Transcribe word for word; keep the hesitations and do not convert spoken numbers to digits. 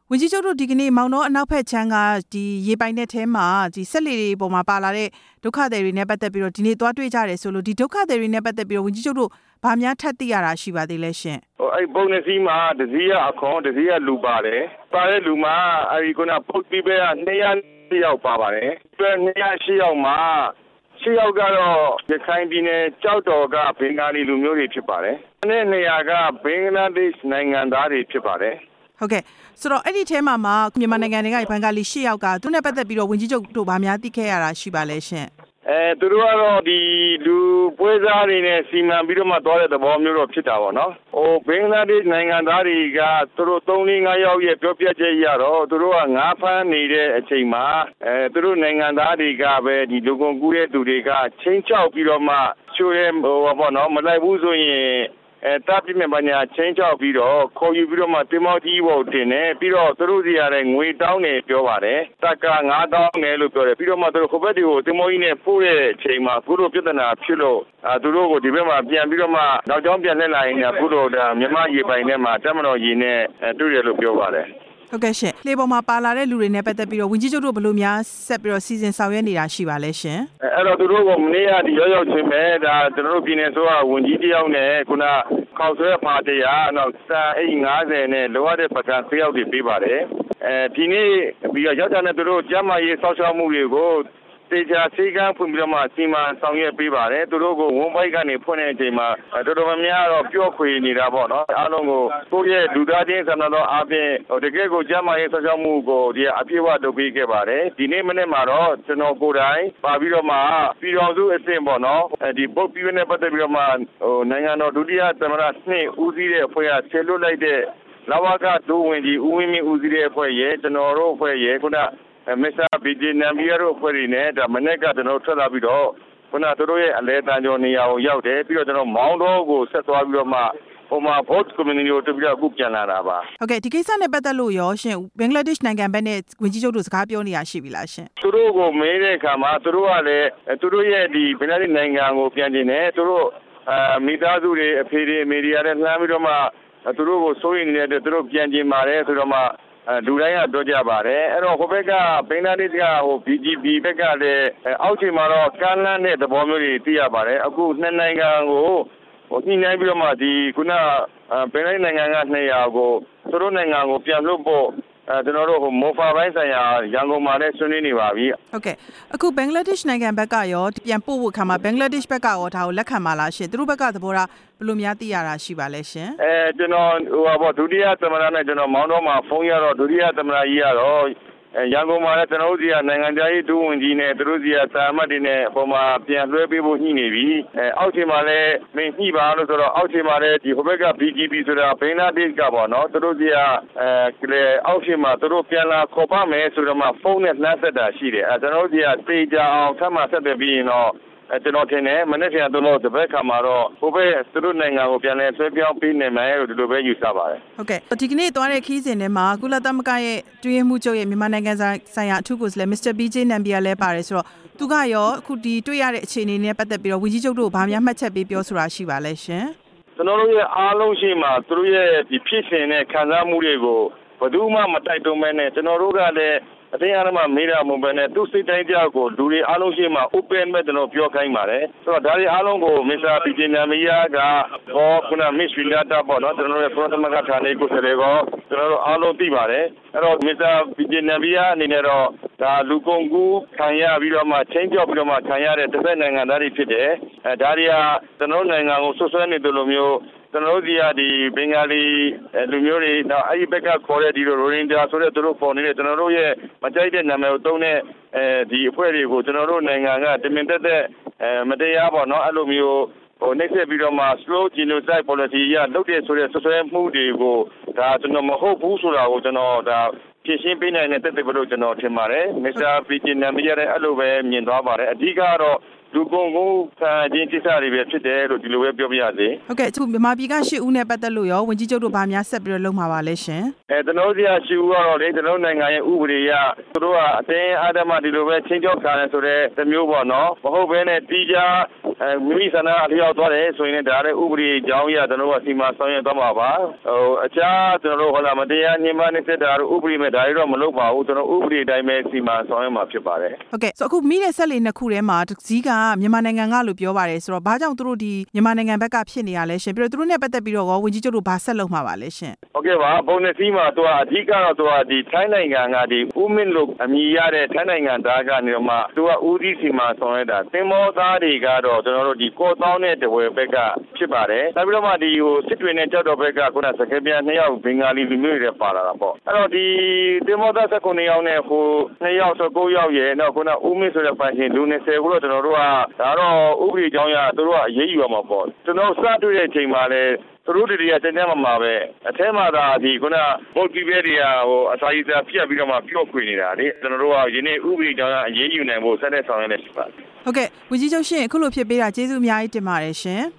ဝန်ကြီးချုပ်တို့ဒီကနေ့မောင်နှောအနောက်ဖက်ချမ်းကဒီရေပိုင်တဲ့ထဲမှာဒီဆက်လေတွေပေါ်မှာပါလာတဲ့ဒုက္ခသည်တွေနဲ့ပတ်သက်ပြီးတော့ဒီနေ့သွားတွေ့ကြတယ်ဆိုလို့ဒီဒုက္ခသည်တွေနဲ့ပတ်သက်ပြီးတော့ဝန်ကြီးချုပ်တို့ဗာများထပ်သိရတာရှိပါသေးလဲရှင်ဟိုအဲ့ဘုံနစီမှာတစည်းရအခွန်တစည်းရလူပါတယ်ပါတဲ့လူမှာအဲ့ဒီကပုတ်ပြီးပဲနှစ်ရာယောက်ပါပါတယ်ပြီးနှစ်ရာရှစ်ယောက်မှာရှစ်ယောက်ကတော့ရခိုင်ပြည်နယ်ကြောက်တော်ကဘင်္ဂါလီလူမျိုးတွေဖြစ်ပါတယ်နဲ့နေရာကဘင်္ဂလားဒေ့ရှ်နိုင်ငံသားတွေဖြစ်ပါတယ်ဟုတ်ကဲ့ဆိုတော့အဲ့ဒီထဲမှာမှာမြန်မာနိုင်ငံတွေကဘင်္ဂါလီရှစ်ယောက်ကသူနဲ့ပတ်သက်ပြီးတော့ဝန်ကြီးချုပ်တို့ဗာများသိခဲ့ရတာရှိပါလဲရှင်အဲသူတို့ကတော့ဒီလူပွဲစားတွေနဲ့စီမံပြီးတော့မှသွားတဲ့သဘောမျိုးတော့ဖြစ်တာပေါ့နော်ဟိုဘင်္ဂလားဒေ့ရှ်နိုင်ငံသားတွေကသူတို့သုံးလေးငါးယောက်ရဲ့ပြောပြချက်ရတော့သူတို့ကငါးဖမ်းနေတဲ့အချိန်မှာအဲသူတို့နိုင်ငံသားတွေကပဲဒီလူကုန်ကူးတဲ့သူတွေကချင်းချောက်ပြီးတော့မှချိုးရဲဟိုပေါ့နော်မလိုက်ဘူးဆိုရင်အဲတပ်ပြင်းပညာချင်းချောက်ပြီးတော့ခေါ်ယူပြီးတော့မှတင်မောကြီးဖို့တင်တယ်ပြီးတော့သူတို့စီရတဲ့ငွေတောင်းနေပြောပါတယ်တက်ကငါးတောင်းတယ်လို့ပြောတယ်ပြီးတော့မှသူတို့ခိုဘက်တွေကိုတင်မောကြီးနဲ့ပို့တဲ့အချိန်မှာသူတို့ပြဿနာဖြစ်လို့အဲသူတို့ကိုဒီဘက်မှာပြန်ပြီးတော့မှနောက်ကျောင်းပြန်လှည့်လာရင်အခုတို့မြန်မာရေပိုင်ထဲမှာတက်မတော်ရေနဲ့တွေ့တယ်လို့ပြောပါတယ်ဟုတ်ကဲ့ရှင်လေပေါ်မှာပါလာတဲ့လူတွေနဲ့ပတ်သက်ပြီးတော့ဝန်ကြီးချုပ်တို့ဘယ်လိုများဆက်ပြီးတော့စီစဉ်ဆောင်ရွက်နေတာရှိပါလဲရှင်အဲ့တော့သူတို့ကမနေ့ကဒီရောက်ရောက်ချင်းပဲဒါကျွန်တော်တို့ပြည်နယ်ဆိုကဝန်ကြီးတယောက်နဲ့ခုနခေါက်ဆွဲပါတရားနောက်စာအိတ်ငါးဆယ်နဲ့လိုအပ်တဲ့ပကံဆေးရောက်တွေပေးပါတယ်အဲဒီနေ့ပြီးတော့ရောက်တဲ့သူတို့ကျန်းမာရေးစောင့်ရှောက်မှုတွေကိုတေချာစေကန်းဖွင့်ပြီးတော့မှစီမံဆောင်ရွက်ပေးပါတယ်သူတို့ကိုဝန်ပိုက်ကနေဖွင့်တဲ့အချိန်မှာတော်တော်များများတော့ပျော့ခွေနေတာပေါ့နော်အားလုံးကိုကိုယ့်ရဲ့လူသားချင်းဆန္ဒတော်အပြင်တကယ်ကိုကျန်းမာရေးစောင့်ရှောက်မှုကိုဒီအပြည့်အဝလုပ်ပေးခဲ့ပါတယ်ဒီနေ့မနေ့မှာတော့ကျွန်တော်ကိုယ်တိုင်ပါပြီးတော့မှပြည်တော်စုအဆင့်ပေါ့နော်ဒီပုတ်ပြီးနဲ့ပတ်သက်ပြီးတော့မှဟိုနိုင်ငံတော်ဒုတိယသမ္မတနှစ်ဦးစီးတဲ့အဖွဲ့ကဆယ်လွတ်လိုက်တဲ့လဝကဒုဝန်ကြီးဦးဝင်းမြင့်ဦးစီးတဲ့အဖွဲ့ရဲ့ကျွန်တော်တို့အဖွဲ့ရဲ့ခုနမစ္စတာဘီဂျီနမ်ဘီယာတို့ဖွဲ့ရင်းနဲ့ဒါမနေ့ကကျွန်တော်ထွက်လာပြီးတော့ခုနတို့ရဲ့အလဲတန်းကျော်နေရာကိုရောက်တယ်ပြီးတော့ကျွန်တော်မောင်းတော့ကိုဆက်သွားပြီးတော့မှဟိုမှာ vote community ကိုတူပြီးတော့အခုပြန်လာတာပါဟုတ်ကဲ့ဒီကိစ္စနဲ့ပတ်သက်လို့ရောရှင်ဘင်္ဂလားဒေ့ရှ်နိုင်ငံဘက်နဲ့ဝန်ကြီးချုပ်တို့စကားပြောနေရရှိပြီလားရှင်သူတို့ကိုမေးတဲ့အခါမှာသူတို့ကလည်းသူတို့ရဲ့ဒီဘင်္ဂလားဒေ့ရှ်နိုင်ငံကိုပြန်ကျင်တယ်သူတို့အာမိသားစုတွေအဖေတွေအမေတွေရတယ်လှမ်းပြီးတော့မှသူတို့ကိုစိုးရိမ်နေတဲ့သူတို့ပြန်ကျင်ပါတယ်ဆိုတော့မှလူတိုင်းကပြောကြပါတယ်အဲ့တော့ဟိုဘက်ကဘင်္ဂလားဒေ့ရှ်ကဟို ဘီ ဂျီ ပီ ဘက်ကလည်းအောက်ခြေမှာတော့ကမ်းလှမ်းတဲ့သဘောမျိုးတွေသိရပါတယ်အခုနှစ်နိုင်ငံကိုဟိုညှိနှိုင်းပြီးတော့မှဒီခုနဘင်္ဂလားနိုင်ငံကနှစ်ရာကိုသူတို့နိုင်ငံကိုပြန်လွှတ်ဖို့အဲကျွန်တော်တို့ဟိုမိုဖာပိုင်းဆိုင်ရာရန်ကုန်မှာလည်းဆွေးနွေးနေပါပြီဟုတ်ကဲ့အခုဘင်္ဂလားဒေ့ရှ်နိုင်ငံဘက်ကရောပြန်ပို့ဖို့ခါမှာဘင်္ဂလားဒေ့ရှ်ဘက်ကရောဒါကိုလက်ခံပါလားရှင်သူတို့ဘက်ကသဘောထားဘယ်လိုများသိရတာရှိပါလဲရှင်အဲကျွန်တော်ဟိုပါပေါ့ဒုတိယသမ္မတနဲ့ကျွန်တော်မောင်းတော့မှာဖုန်းရတော့ဒုတိယသမ္မတကြီးကတော့အဲရန်ကုန်မှာလည်းကျွန်တော်တို့စီကနိုင်ငံသားရေးဒုဝန်ကြီးနဲ့သူတို့စီကစာမတ်တွေနဲ့ဟိုမှာပြန်လွှဲပေးဖို့ညှိနေပြီအဲအောက်ခြေမှာလည်းမင်းညှိပါလို့ဆိုတော့အောက်ခြေမှာလည်းဒီဟိုဘက်က ဘီ ဂျီ ပီ ဆိုတာဘင်္ဂလားဒေ့ရှ်ကပေါ့နော်သူတို့စီကအဲလေအောက်ခြေမှာသူတို့ပြန်လာခေါ်ပါမယ်ဆိုတော့မှဖုန်းနဲ့နှမ်းဆက်တာရှိတယ်အဲကျွန်တော်တို့စီကတေချာအောင်ထပ်မှဆက်တယ်ပြီးရင်တော့အဲကျွန်တော်ထင်တယ်မနေ့ကကျွန်တော်တပတ်ခါမှာတော့ဟိုဘက်သူတို့နိုင်ငံကိုပြန်လဲဆွဲပြောင်းပေးနေမယ်လို့ဒီလိုပဲယူဆပါတယ်ဟုတ်ကဲ့ဒီကနေ့သွားတဲ့ခီးစဉ်ထဲမှာကုလသမဂ္ဂရဲ့တွင်းမှုချုပ်ရဲ့မြန်မာနိုင်ငံဆိုင်ရာအထူးကိုယ်စားလှယ်မစ္စတာဘီဂျေနမ်ဘီယာလည်းပါတယ်ဆိုတော့သူကရောအခုဒီတွေ့ရတဲ့အခြေအနေနဲ့ပတ်သက်ပြီးတော့ဝန်ကြီးချုပ်တို့ဗာများမှတ်ချက်ပေးပြောဆိုတာရှိပါလဲရှင်ကျွန်တော်တို့ရဲ့အားလုံးရှိမှသူတို့ရဲ့ဒီဖြစ်စဉ်နဲ့ခံစားမှုတွေကိုဘယ်သူမှမတိုက်တွန်းမဲနဲ့ကျွန်တော်တို့ကလည်းအတင်းအားမှမေးတာမဟုတ်ဘဲနဲ့သူစိတ်တိုင်းကြောက်ကိုလူတွေအားလုံးရှိမှ open မဲ့ကျွန်တော်ပြောခိုင်းပါတယ်ဆိုတော့ဒါတွေအားလုံးကိုမစ္စတာပီဂျီနာမီယာကဘောခုနမစ်ဝီလာတာပေါ့နော်ကျွန်တော်တို့ရဲ့ပရိုသမဂဌာနေကိုယ်စားလှယ်ကိုကျွန်တော်တို့အားလုံးသိပါတယ်အဲ့တော့မစ္စတာပီဂျီနာမီယာအနေနဲ့တော့ဒါလူကုန်ကူးခံရပြီးတော့မှချင်းကြောက်ပြီးတော့မှခံရတဲ့တစ်ဖက်နိုင်ငံသားတွေဖြစ်တယ်အဲဒါတွေဟာကျွန်တော်တို့နိုင်ငံကိုဆွဆွဲနေတယ်လို့မျိုးကျွန်တော်တို့ဒီကဒီဘင်္ဂါလီလူမျိုးတွေတော့အဲ့ဒီဘက်ကခေါ်တဲ့ဒီလိုရိုဟင်ဂျာဆိုတဲ့သူတို့ပေါ်နေတဲ့ကျွန်တော်တို့ရဲ့မကြိုက်တဲ့နာမည်ကိုသုံးတဲ့အဲဒီအဖွဲ့တွေကိုကျွန်တော်တို့နိုင်ငံကတမင်တက်တဲ့အဲမတရားပေါ့နော်အဲ့လိုမျိုးဟိုနှိမ့်ဆက်ပြီးတော့မှ slow genocide policy ရလုပ်တဲ့ဆိုတဲ့ဆွဆွဲမှုတွေကိုဒါကျွန်တော်မဟုတ်ဘူးဆိုတာကိုကျွန်တော်ဒါဖြည့်ရှင်းပေးနိုင်တဲ့တက်တဲ့ဘလို့ကျွန်တော်ထင်ပါတယ်မစ္စတာပီဂျီနမ်ဘီယာလည်းအဲ့လိုပဲမြင်သွားပါတယ်အဓိကတော့လူကုန်ကူးခံခြင်းကိစ္စတွေပဲဖြစ်တယ်လို့ဒီလိုပဲပြောပြရစေဟုတ်ကဲ့အခုမြန်မာပြည်ကရှစ်ဦးနဲ့ပတ်သက်လို့ရောဝန်ကြီးချုပ်တို့ဗာများဆက်ပြီးတော့လုပ်မှာပါလဲရှင်အဲကျွန်တော်တို့ရှိဦးကတော့လေကျွန်တော်နိုင်ငံရဲ့ဥပဒေအရသူတို့ကအတင်းအဓမ္မဒီလိုပဲချင်းကြောက်ခံရဆိုတဲ့တစ်မျိုးပေါ့နော်မဟုတ်ဘဲနဲ့တီးခြားအဲမိမိဆန္ဒအလျောက်သွားတယ်ဆိုရင်ဒါလည်းဥပဒေအကြောင်းအရကျွန်တော်တို့ကစီမံဆောင်ရွက်သွားမှာပါဟိုအခြားကျွန်တော်တို့ဟောလာမတရားညှဉ်းပန်းနှိပ်စက်တာတို့ဥပဒေမဲ့ဒါတွေတော့မလုပ်ပါဘူးကျွန်တော်ဥပဒေအတိုင်းပဲစီမံဆောင်ရွက်မှာဖြစ်ပါတယ်ဟုတ်ကဲ့ဆိုအခုမိတဲ့ဆက်လေနှစ်ခုထဲမှာဇီးကမြန်မာနိုင်ငံကလို့ပြောပါတယ်ဆိုတော့ဘာကြောင့်သူတို့ဒီမြန်မာနိုင်ငံဘက်ကဖြစ်နေရလဲရှင်ပြီးတော့သူတို့နဲ့ပတ်သက်ပြီးတော့ဝန်ကြီးချုပ်တို့ဘာဆက်လုပ်မှာပါလဲရှင်ဟုတ်ကဲ့ပါဘုံနဲ့စီးမှာသူကအဓိကတော့သူကဒီထိုင်းနိုင်ငံကဒီဦးမင်းလို့အမည်ရတဲ့ထိုင်းနိုင်ငံသားကနေတော့မှသူကဦးစီးစီမံဆောင်ရွက်တာသင်္ဘောသားတွေကတော့ကျွန်တော်တို့ဒီကော့တောင်းနဲ့တဝယ်ဘက်ကဖြစ်ပါတယ်နောက်ပြီးတော့မှဒီဟိုစစ်တွေနဲ့ကြောက်တော်ဘက်ကခုနစကဲပြန်နှစ်ယောက်ဘင်္ဂါလီလူမျိုးတွေပါလာတာပေါ့အဲ့တော့ဒီသင်္ဘောသား၁၉ယောက်နဲ့ဟိုနှစ်ယောက်၁၉ယောက်ရဲ့နောက်ခုနဦးမင်းဆိုတဲ့ပိုင်ရှင်လူ၂၀ကိုတော့ကျွန်တော်တို့ကဒါတော့ဥပဒေကြောင်းရသူတို့ကအရေးယူရမှာပေါ့ကျွန်တော်စတွေ့တဲ့အချိန်မှာလည်းသူတို့တွေကတန်းတန်းမှာပဲအထဲမှာသာဒီခုနဘုတ်ကြီးပဲတွေကဟိုအစာရည်စာပြတ်ပြီးတော့မှပြော့ခွေနေတာလေကျွန်တော်တို့ကယနေ့ဥပဒေကြောင်းအရေးယူနိုင်ဖို့ဆက်လက်ဆောင်ရွက်နေရှိပါတယ်ဟုတ်ကဲ့ဝန်ကြီးချုပ်ရှင်အခုလိုဖြစ်ပေးတာကျေးဇူးအများကြီးတင်ပါတယ်ရှင်